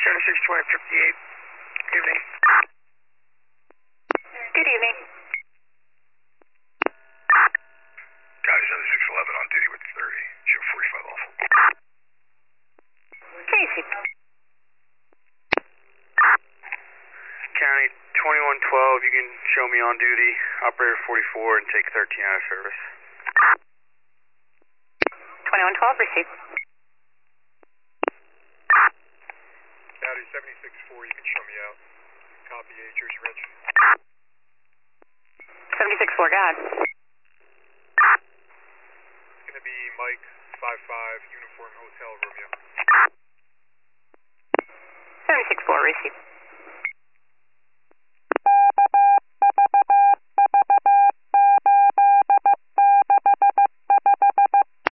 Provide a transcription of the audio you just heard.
762058. Good evening. Good evening. County 7611 on duty with 30. Show 45 lawful. Casey. County 2112, you can show me on duty, operator 44, and take 13 out of service. 2112, received. County 764, you can show me out. Copy, Jersey Ridge. 764, go ahead. It's going to be Mike 55, Uniform Hotel Romeo. 764, received.